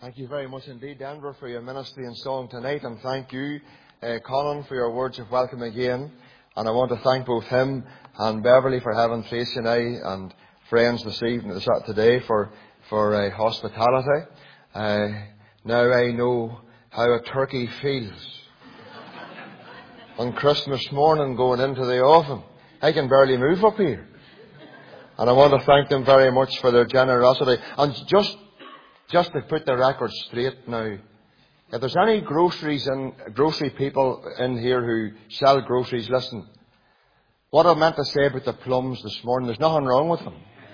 Thank you very much indeed, Denver, for your ministry and song tonight. And thank you, Colin, for your words of welcome again. And I want to thank both him and Beverly for having Tracy and I and friends this evening, today for hospitality. Now I know how a turkey feels on Christmas morning going into the oven. I can barely move up here. And I want to thank them very much for their generosity. And just to put the record straight now, if there's any grocery people in here who sell groceries, listen. What I meant to say about the plums this morning, there's nothing wrong with them.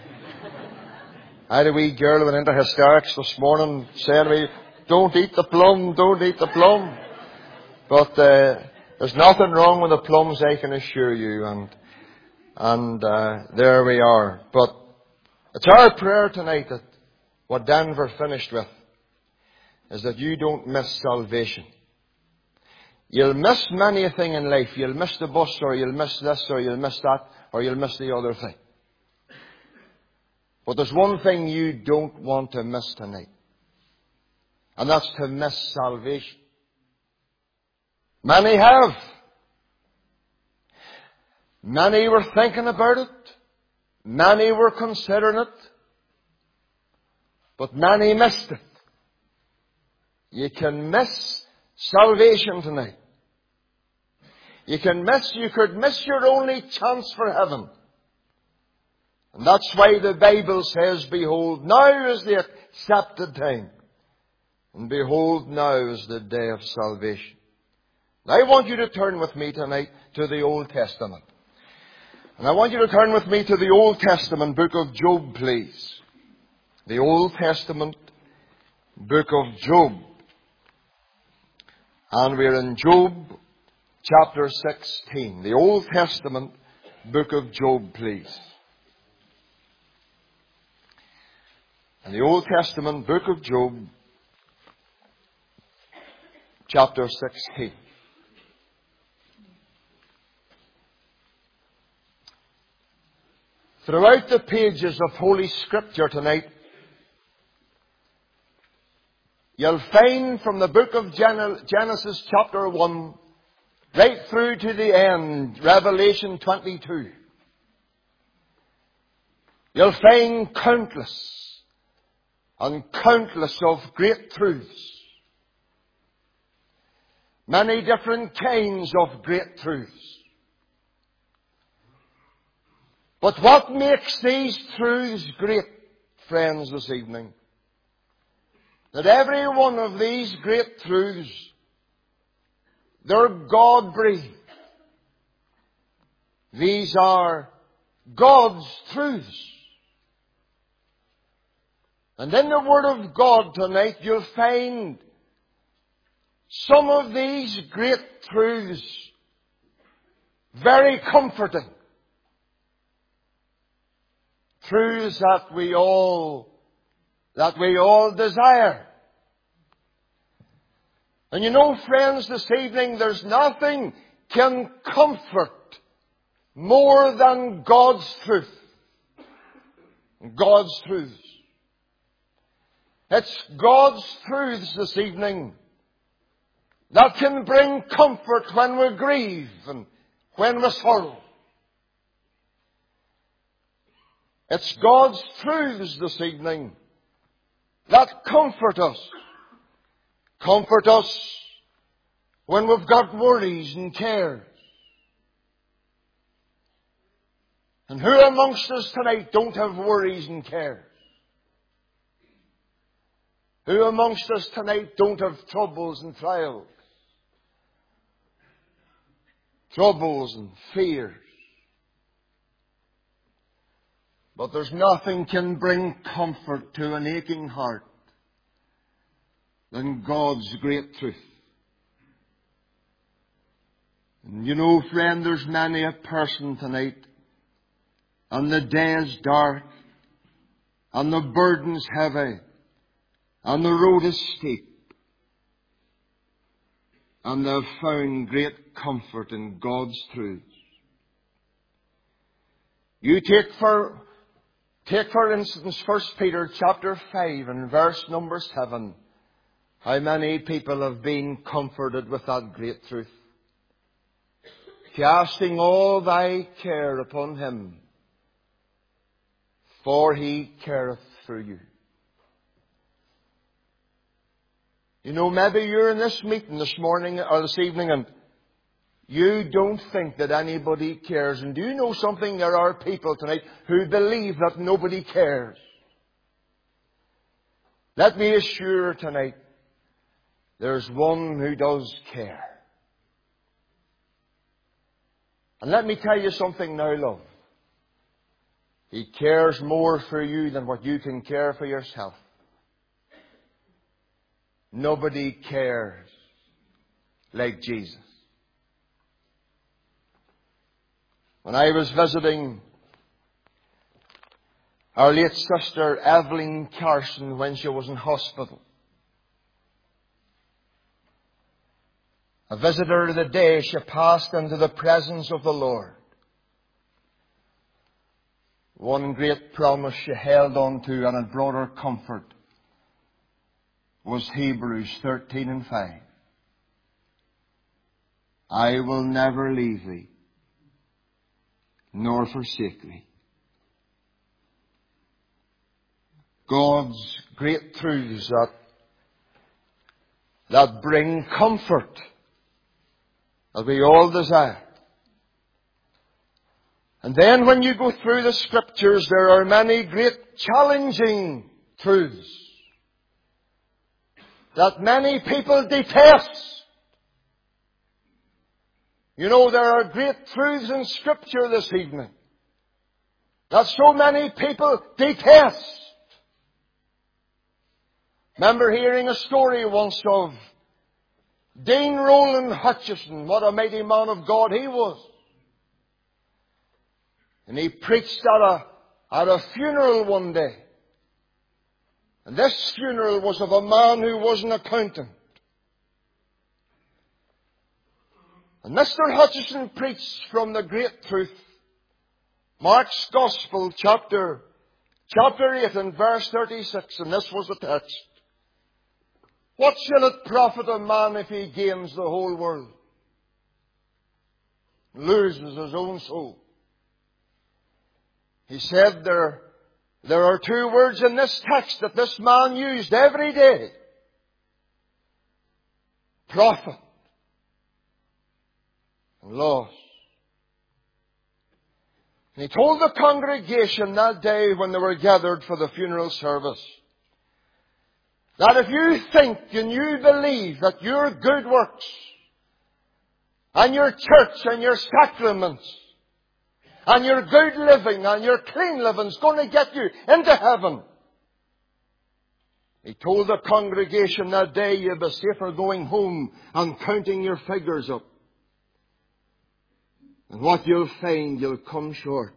I had a wee girl went into hysterics this morning saying to me, don't eat the plum, don't eat the plum. But there's nothing wrong with the plums, I can assure you. And there we are. But it's our prayer tonight that what Denver finished with is that you don't miss salvation. You'll miss many a thing in life. You'll miss the bus, or you'll miss this, or you'll miss that, or you'll miss the other thing. But there's one thing you don't want to miss tonight. And that's to miss salvation. Many have. Many were thinking about it. Many were considering it. But many missed it. You can miss salvation tonight. You could miss your only chance for heaven. And that's why the Bible says, behold, now is the accepted time. And behold, now is the day of salvation. Now I want you to turn with me tonight to the Old Testament. And I want you to turn with me to the Old Testament book of Job, please. The Old Testament book of Job. And we're in Job chapter 16. The Old Testament book of Job, please. And the Old Testament book of Job chapter 16. Throughout the pages of Holy Scripture tonight, you'll find from the book of Genesis chapter 1 right through to the end, Revelation 22. You'll find countless and countless of great truths. Many different kinds of great truths. But what makes these truths great, friends, this evening? That every one of these great truths, they're God-breathed. These are God's truths. And in the Word of God tonight, you'll find some of these great truths very comforting. Truths that we all desire. And you know, friends, this evening there's nothing can comfort more than God's truth. God's truths. It's God's truths this evening that can bring comfort when we grieve and when we sorrow. It's God's truths this evening that comfort us. Comfort us when we've got worries and cares. And who amongst us tonight don't have worries and cares? Who amongst us tonight don't have troubles and trials? Troubles and fears. But there's nothing can bring comfort to an aching heart than God's great truth. And you know, friend, there's many a person tonight, and the day is dark, and the burden's heavy, and the road is steep, and they've found great comfort in God's truths. You take for instance 1 Peter chapter 5 and verse number 7. How many people have been comforted with that great truth? Casting all thy care upon him, for he careth for you. You know, maybe you're in this meeting this morning or this evening and you don't think that anybody cares. And do you know something? There are people tonight who believe that nobody cares. Let me assure tonight, there's one who does care. And let me tell you something now, love. He cares more for you than what you can care for yourself. Nobody cares like Jesus. When I was visiting our late sister Evelyn Carson when she was in hospital, I visited her the day she passed into the presence of the Lord. One great promise she held on to and it brought her comfort was Hebrews 13:5. I will never leave thee, nor forsake thee. God's great truths that bring comfort that we all desire. And then when you go through the Scriptures, there are many great challenging truths that many people detest. You know, there are great truths in Scripture this evening that so many people detest. Remember hearing a story once of Dean Roland Hutchison. What a mighty man of God he was. And he preached at a funeral one day. And this funeral was of a man who was an accountant. And Mr. Hutchison preached from the great truth. Mark's Gospel, chapter 8 and verse 36. And this was the text. What shall it profit a man if he gains the whole world, loses his own soul? He said there are two words in this text that this man used every day. Profit and loss. And he told the congregation that day when they were gathered for the funeral service that if you think and you believe that your good works and your church and your sacraments and your good living and your clean living is going to get you into heaven, he told the congregation that day you'll be safer going home and counting your figures up. And what you'll find, you'll come short.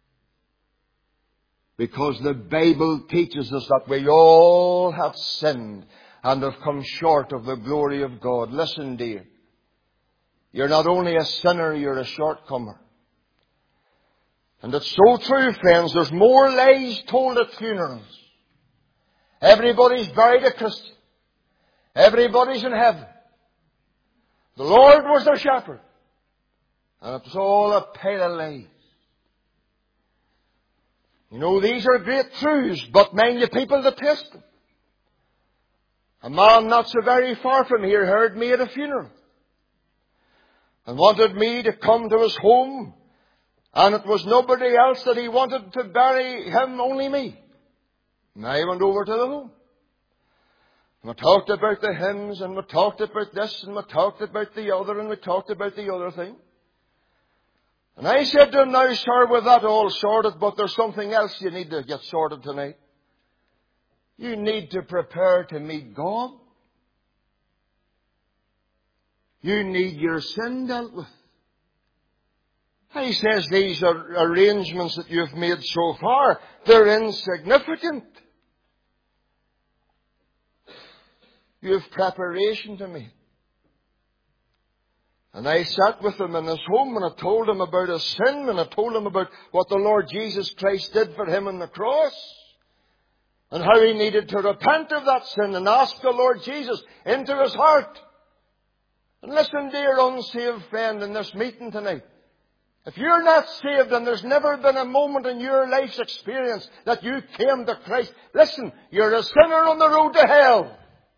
Because the Bible teaches us that we all have sinned and have come short of the glory of God. Listen, dear. You're not only a sinner, you're a shortcomer. And it's so true, friends. There's more lies told at funerals. Everybody's buried a Christian. Everybody's in heaven. The Lord was their shepherd. And it's all a pile of lies. You know, these are great truths, but mind you, people detest them. A man not so very far from here heard me at a funeral and wanted me to come to his home, and it was nobody else that he wanted to bury him, only me. And I went over to the home. And we talked about the hymns, and we talked about this, and we talked about the other, and we talked about the other thing. And I said to him, now, sir, with that all sorted, but there's something else you need to get sorted tonight. You need to prepare to meet God. You need your sin dealt with. He says these are arrangements that you've made so far. They're insignificant. You have preparation to make. And I sat with him in his home and I told him about his sin and I told him about what the Lord Jesus Christ did for him on the cross. and how he needed to repent of that sin and ask the Lord Jesus into his heart. And listen, dear unsaved friend, in this meeting tonight, if you're not saved and there's never been a moment in your life's experience that you came to Christ, listen, you're a sinner on the road to hell.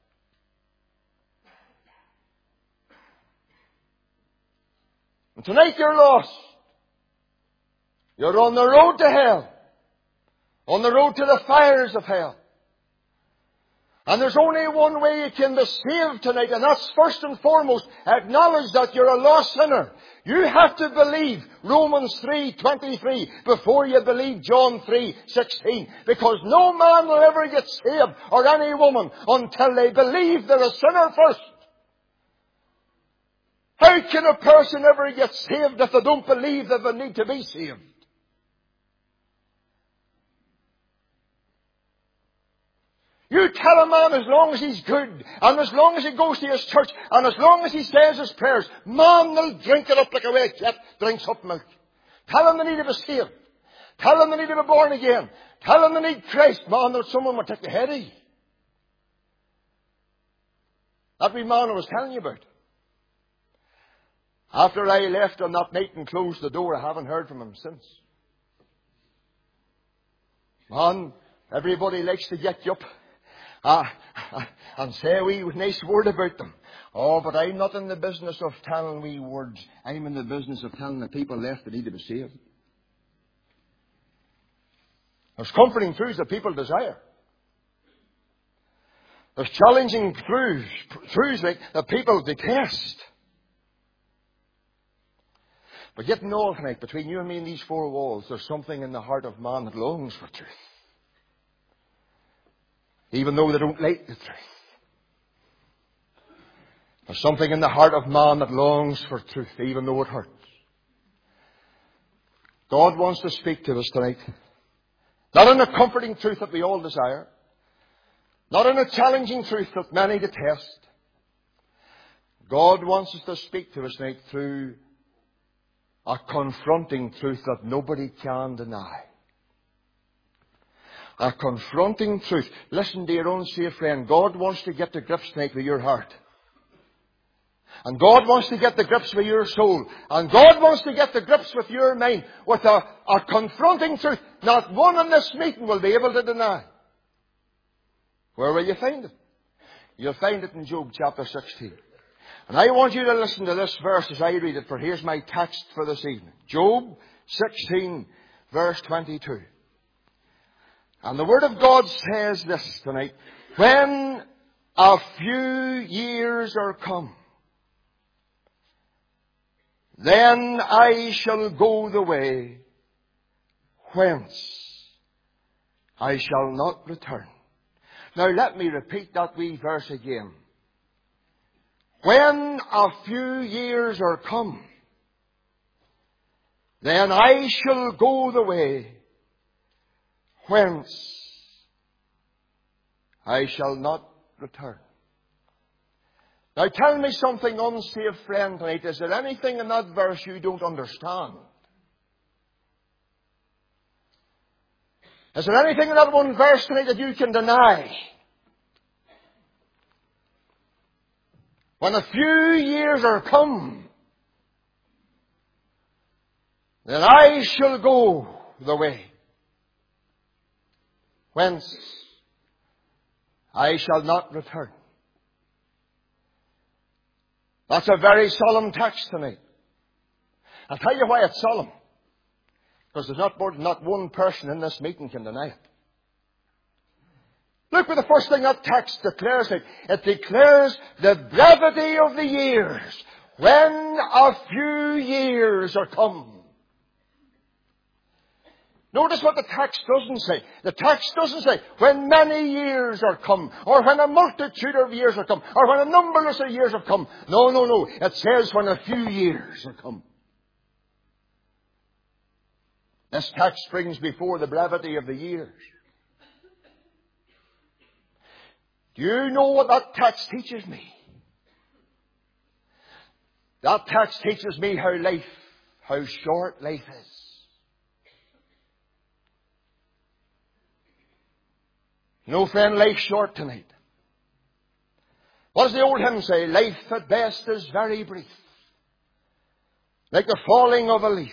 And tonight you're lost. You're on the road to hell. On the road to the fires of hell. And there's only one way you can be saved tonight, and that's first and foremost, acknowledge that you're a lost sinner. You have to believe Romans 3:23 before you believe John 3:16. Because no man will ever get saved, or any woman, until they believe they're a sinner first. How can a person ever get saved if they don't believe that they need to be saved? You tell a man as long as he's good, and as long as he goes to his church, and as long as he says his prayers, man will drink it up like a wee cat drinks up milk. Tell him they need to be saved. Tell him they need to be born again. Tell him they need Christ. Man, that someone will take the head of you. That wee man I was telling you about. After I left on that night and closed the door, I haven't heard from him since. Man, everybody likes to get you up. And say a wee nice word about them. Oh, but I'm not in the business of telling wee words. I'm in the business of telling the people left that need to be saved. There's comforting truths that people desire. There's challenging truths that people detest. But yet in all tonight, between you and me and these four walls, there's something in the heart of man that longs for truth. Even though they don't like the truth. There's something in the heart of man that longs for truth, even though it hurts. God wants to speak to us tonight. Not in a comforting truth that we all desire. Not in a challenging truth that many detest. God wants us to speak to us tonight through a confronting truth that nobody can deny. A confronting truth. Listen, dear unsaved friend, God wants to get to grips tonight with your heart. And God wants to get the grips with your soul. And God wants to get the grips with your mind with a confronting truth not one in this meeting will be able to deny. Where will you find it? You'll find it in Job chapter 16. And I want you to listen to this verse as I read it, for here's my text for this evening. Job 16, verse 22. And the Word of God says this tonight. When a few years are come, then I shall go the way whence I shall not return. Now let me repeat that wee verse again. When a few years are come, then I shall go the way whence I shall not return. Now tell me something, unsaved friend, tonight. Is there anything in that verse you don't understand? Is there anything in that one verse tonight that you can deny? When a few years are come, then I shall go the way whence I shall not return. That's a very solemn text tonight. I'll tell you why it's solemn. Because there's not one person in this meeting can deny it. Look at the first thing that text declares. It declares the brevity of the years. When a few years are come. Notice what the text doesn't say. The text doesn't say when many years are come, or when a multitude of years are come, or when a numberless of years have come. No. It says when a few years are come. This text brings before the brevity of the years. Do you know what that text teaches me? That text teaches me how short life is. No, friend, life's short tonight. What does the old hymn say? Life at best is very brief, like the falling of a leaf.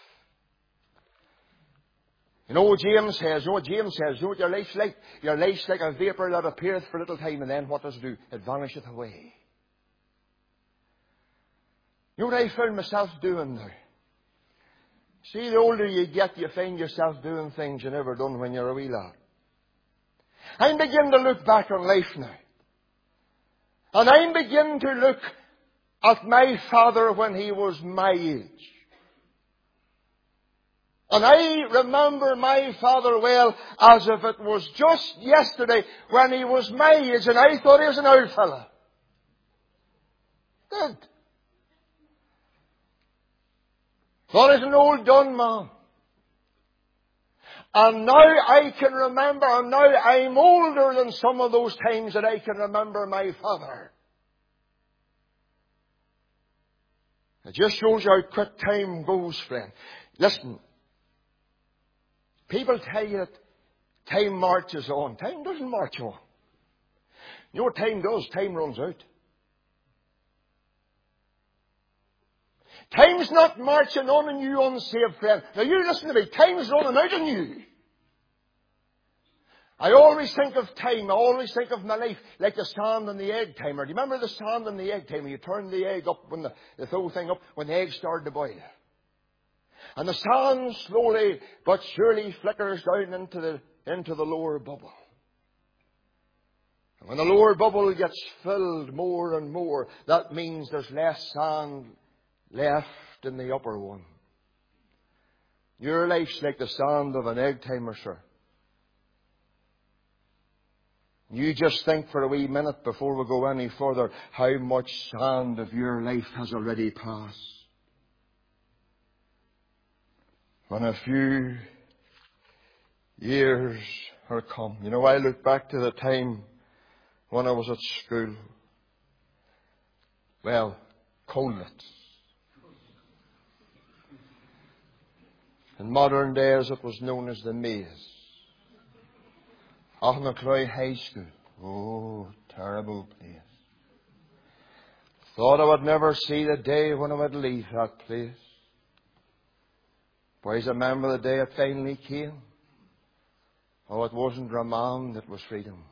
You know what James says? You know what your life's like? Your life's like a vapour that appeareth for a little time, and then what does it do? It vanisheth away. You know what I found myself doing now? See, the older you get, you find yourself doing things you never done when you're a wee lad. I'm beginning to look back on life now. And I'm beginning to look at my father when he was my age. And I remember my father well as if it was just yesterday when he was my age and I thought he was an old fella. Did. Thought he was an old done man. And now I can remember, and now I'm older than some of those times that I can remember my father. It just shows you how quick time goes, friend. Listen. People tell you that time marches on. Time doesn't march on. You know what time does? Time runs out. Time's not marching on in you, unsaved friend. Now you listen to me. Time's running out on you. I always think of time. I always think of my life like the sand and the egg timer. Do you remember the sand and the egg timer? You turn the egg up when the whole thing up when the egg started to boil. And the sand slowly but surely flickers down into the lower bubble. And when the lower bubble gets filled more and more, that means there's less sand left in the upper one. Your life's like the sand of an egg timer, sir. You just think for a wee minute before we go any further how much sand of your life has already passed. When a few years are come. You know, I look back to the time when I was at school. Well, Colnett. In modern days it was known as the Maze. Auchnacloy High School. Oh, terrible place. Thought I would never see the day when I would leave that place. Boys, I remember the day it finally came. Oh, it wasn't remand, it was freedom.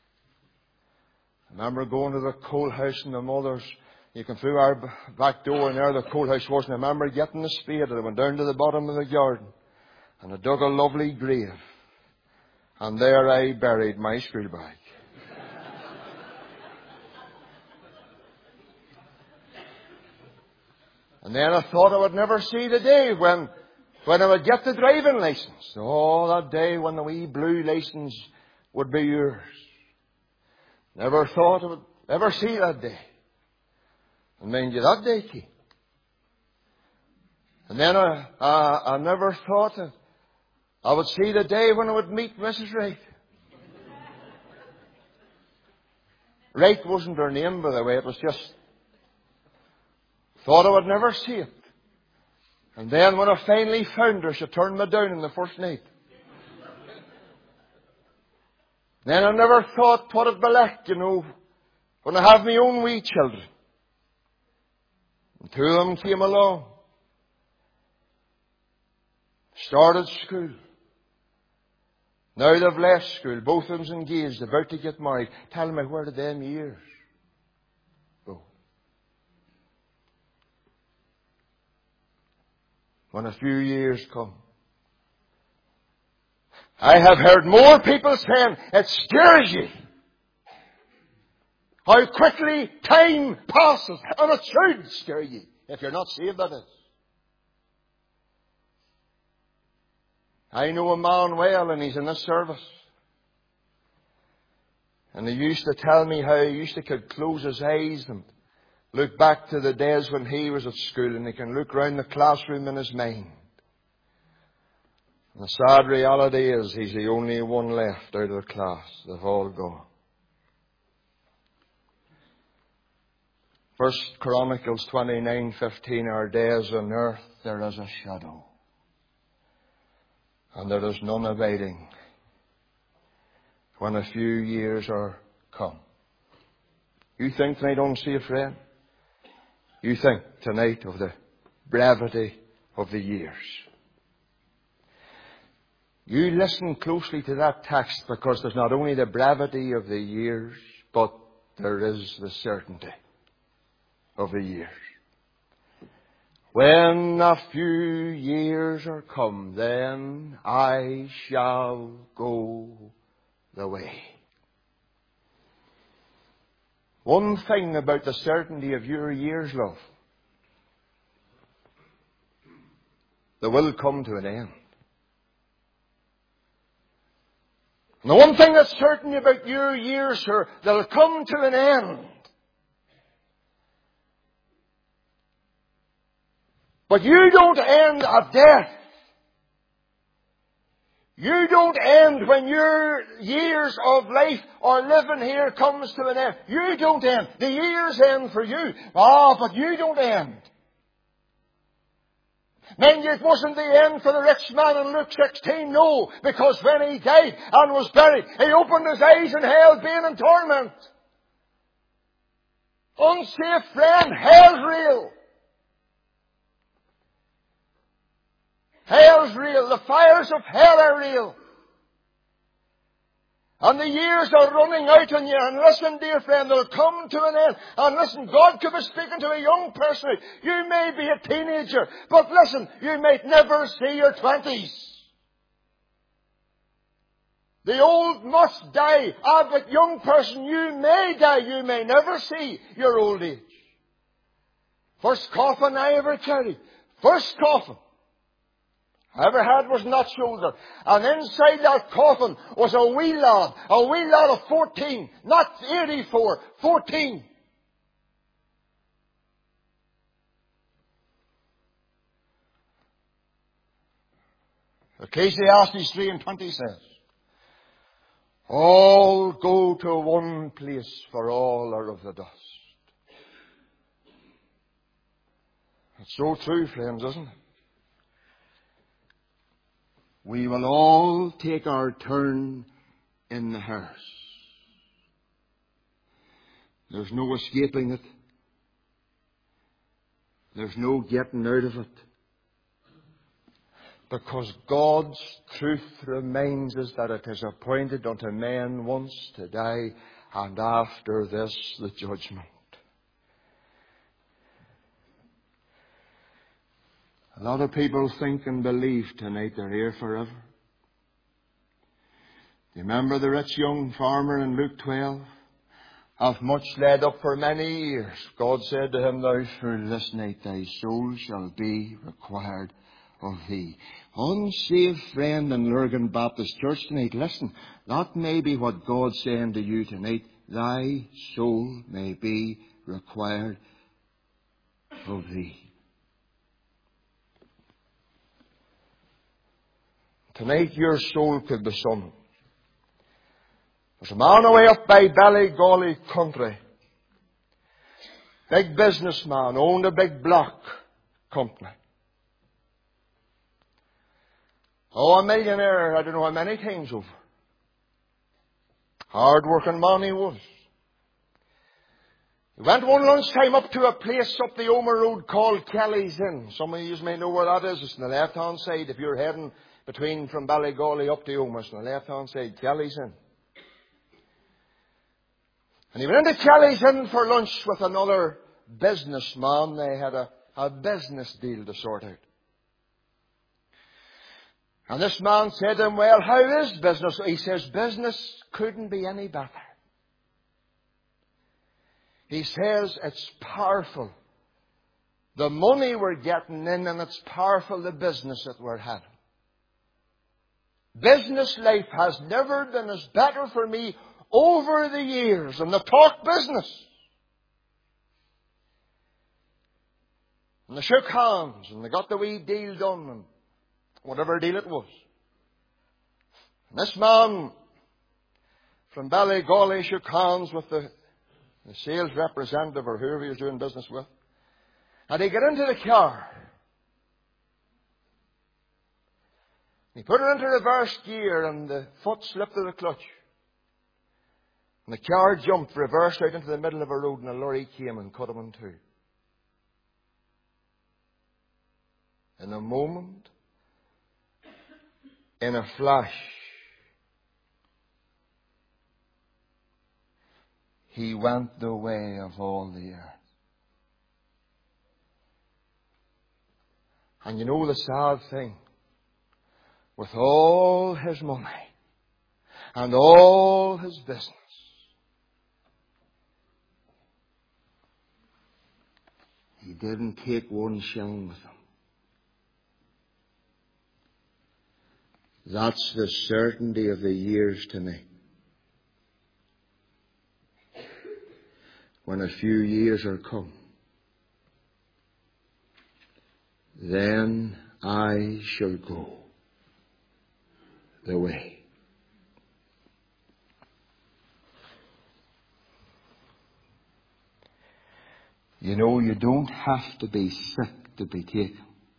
I remember going to the coal house and the mothers. You come through our back door and there the coal house was. And I remember getting the spade and I went down to the bottom of the garden. And I dug a lovely grave. And there I buried my school bag. And then I thought I would never see the day when I would get the driving license. Oh, that day when the wee blue license would be yours. Never thought I would ever see that day. And mind you, that day came. And then I never thought that I would see the day when I would meet Mrs. Wright. Wright wasn't her name, by the way. It was just... Thought I would never see it. And then when I finally found her, she turned me down in the first night. Then I never thought what it'd be like, you know, when I have my own wee children. And two of them came along. Started school. Now they've left school. Both of them's engaged, about to get married. Tell me, where did them years go? When a few years come. I have heard more people saying it scares you. How quickly time passes. And it should scare you. If you're not saved, that is. I know a man well, and he's in this service. And he used to tell me how he used to could close his eyes and look back to the days when he was at school, and he can look round the classroom in his mind. And the sad reality is he's the only one left out of the class. They've all gone. 1 Chronicles 29:15, our days on earth, there is a shadow. And there is none abiding. when a few years are come. You think tonight, unsaved friend, you think tonight of the brevity of the years. You listen closely to that text, because there's not only the brevity of the years, but there is the certainty of the years. When a few years are come, then I shall go the way. One thing about the certainty of your years, love, they will come to an end. And the one thing that's certain about your years, sir, they'll come to an end. But you don't end at death. You don't end when your years of life or living here comes to an end. You don't end. The years end for you. But you don't end. Mind you, it wasn't the end for the rich man in Luke 16, no. Because when he died and was buried, he opened his eyes in hell, being in torment. Unsafe friend, hell's real. Hell's real. The fires of hell are real. And the years are running out on you. And listen, dear friend, they'll come to an end. And listen, God could be speaking to a young person. You may be a teenager, but listen, you might never see your 20s. The old must die. But young person, you may die. You may never see your old age. First coffin I ever carried. First coffin I ever had was not shoulder. And inside that coffin was a wee lad of 14, not 84, 14. Ecclesiastes 3:20 says, all go to one place, for all are of the dust. It's so true, friends, isn't it? We will all take our turn in the hearse. There's no escaping it. There's no getting out of it. Because God's truth reminds us that it is appointed unto men once to die, and after this the judgment. A lot of people think and believe tonight they're here forever. Do you remember the rich young farmer in Luke 12? Hath much laid up for many years. God said to him, now through this night thy soul shall be required of thee. Unsaved friend in Lurgan Baptist Church tonight, listen, that may be what God's saying to you tonight. Thy soul may be required of thee. Tonight your soul could be summoned. There's a man away up by Ballygawley country. Big businessman, owned a big block company. A millionaire, I don't know how many times over. Hard-working man he was. He went one lunchtime up to a place up the Omer Road called Kelly's Inn. Some of you may know where that is. It's on the left-hand side if you're heading from Ballygawley up to Omer. It's on the left-hand side, Kelly's Inn. And he went into Kelly's Inn for lunch with another businessman. They had a business deal to sort out. And this man said to him, well, how is business? He says, business couldn't be any better. He says, it's powerful. The money we're getting in, and it's powerful, the business that we're having. Business life has never been as better for me over the years. And they talk business. And they shook hands, and they got the wee deal done, and whatever deal it was. And this man from Ballygawley shook hands with the sales representative or whoever he was doing business with. And he got into the car. He put it into reverse gear and the foot slipped to the clutch. And the car jumped, reversed out into the middle of a road, and a lorry came and cut him in two. In a moment, in a flash, he went the way of all the earth. And you know the sad thing? With all his money and all his business, he didn't take 1 shilling with him. That's the certainty of the years tonight. When a few years are come, then I shall go the way. You know, you don't have to be sick to be taken.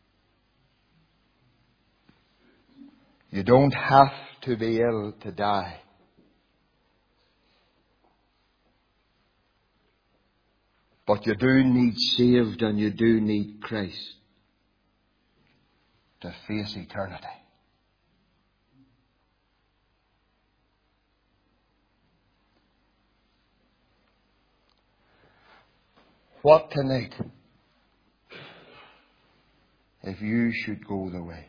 You don't have to be ill to die. But you do need saved, and you do need Christ to face eternity. What tonight if you should go the way?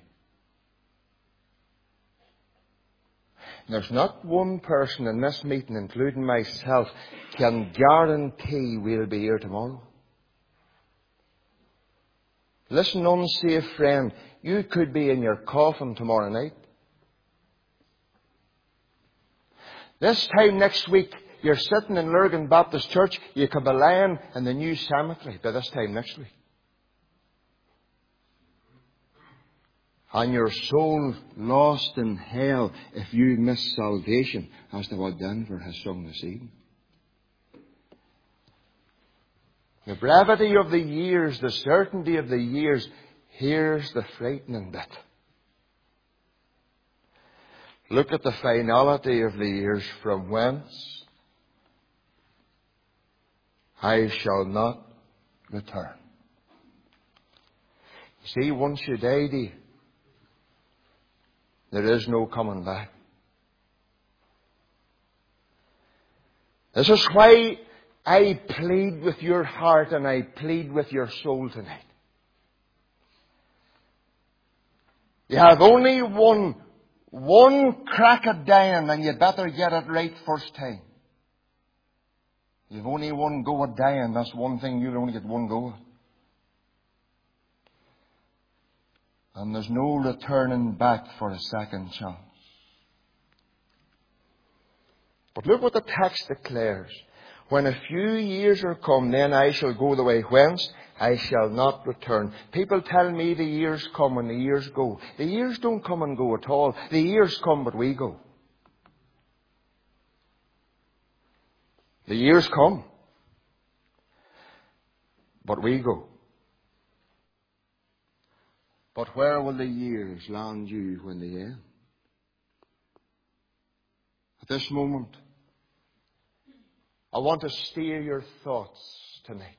There's not one person in this meeting, including myself, can guarantee we'll be here tomorrow. Listen, unsafe friend, you could be in your coffin tomorrow night. This time next week, you're sitting in Lurgan Baptist Church, you could be lying in the new cemetery by this time next week. And your soul lost in hell if you miss salvation, as to what Denver has sung this evening. The brevity of the years, the certainty of the years, here's the frightening bit. Look at the finality of the years, from whence I shall not return. You see, once you die, dear, there is no coming back. This is why I plead with your heart and I plead with your soul tonight. You have only one crack at dying, and you better get it right first time. You've only one go at dying. That's one thing. You'll only get one go at. And there's no returning back for a second chance. But look what the text declares. When a few years are come, then I shall go the way whence I shall not return. People tell me the years come and the years go. The years don't come and go at all. The years come, but we go. The years come, but we go. But where will the years land you when they end? At this moment, I want to steer your thoughts tonight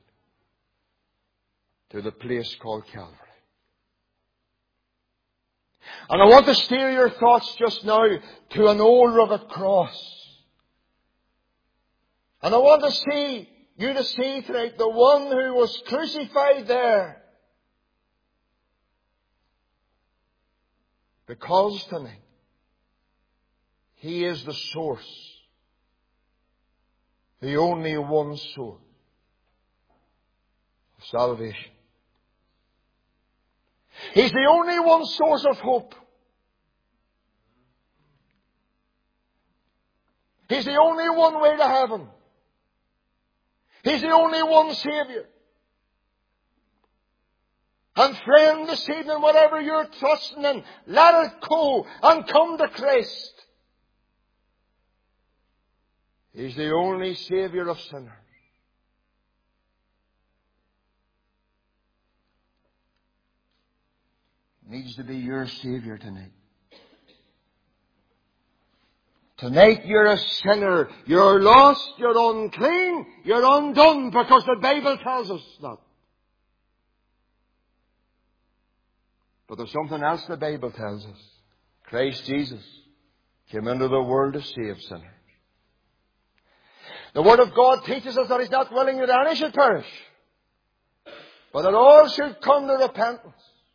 to the place called Calvary. And I want to steer your thoughts just now to an old rugged cross. And I want you to see tonight the one who was crucified there. Because tonight, He is the source, the only one source of salvation. He's the only one source of hope. He's the only one way to heaven. He's the only one Saviour. And friend, this evening, whatever you're trusting in, let it go and come to Christ. He's the only Saviour of sinners. Needs to be your Saviour tonight. Tonight you're a sinner. You're lost. You're unclean. You're undone because the Bible tells us that. But there's something else the Bible tells us. Christ Jesus came into the world to save sinners. The Word of God teaches us that He's not willing that any should perish, but that all should come to repentance.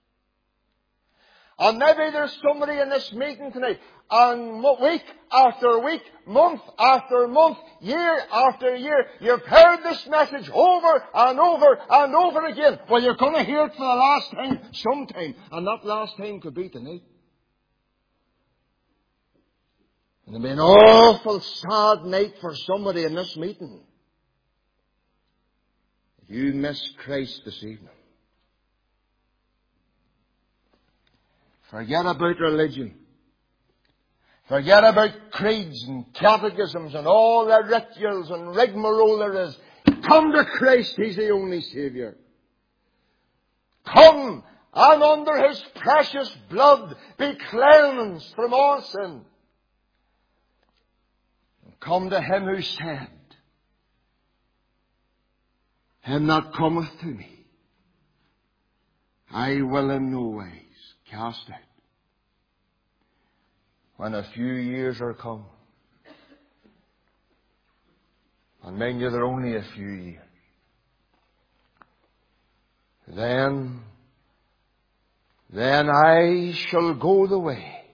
And maybe there's somebody in this meeting tonight, and week after week, month after month, year after year, you've heard this message over and over and over again. Well, you're going to hear it for the last time sometime, and that last time could be tonight. And it'll be an awful sad night for somebody in this meeting if you miss Christ this evening. Forget about religion. Forget about creeds and catechisms and all the rituals and rigmarole there is. Come to Christ. He's the only Saviour. Come and under His precious blood be cleansed from all sin. Come to Him who said, Him that cometh to me, I will in no ways cast out. When a few years are come, and mind you, they're only a few years, then I shall go the way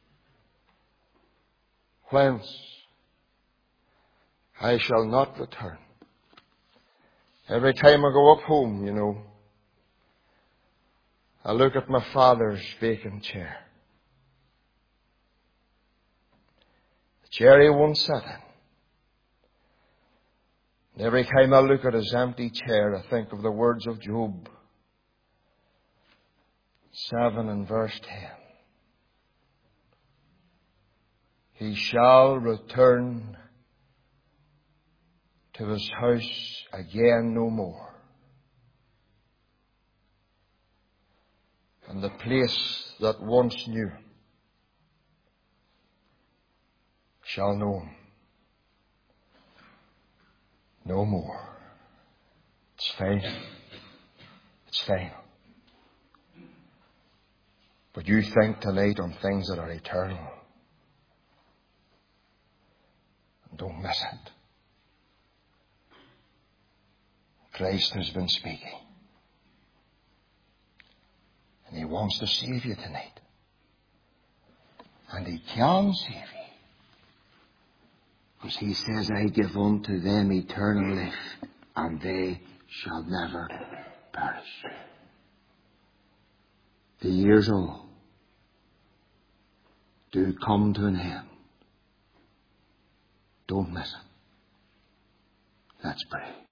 whence I shall not return. Every time I go up home, you know, I look at my father's vacant chair. The chair he once sat in. And every time I look at his empty chair, I think of the words of Job 7 and verse 10. He shall return to his house again no more. And the place that once knew him shall know him no more. It's final. It's final. But you think tonight on things that are eternal. And don't miss it. Christ has been speaking. And He wants to save you tonight. And He can save you. Because He says, I give unto them eternal life, and they shall never perish. The years all do come to an end. Don't miss it. Let's pray.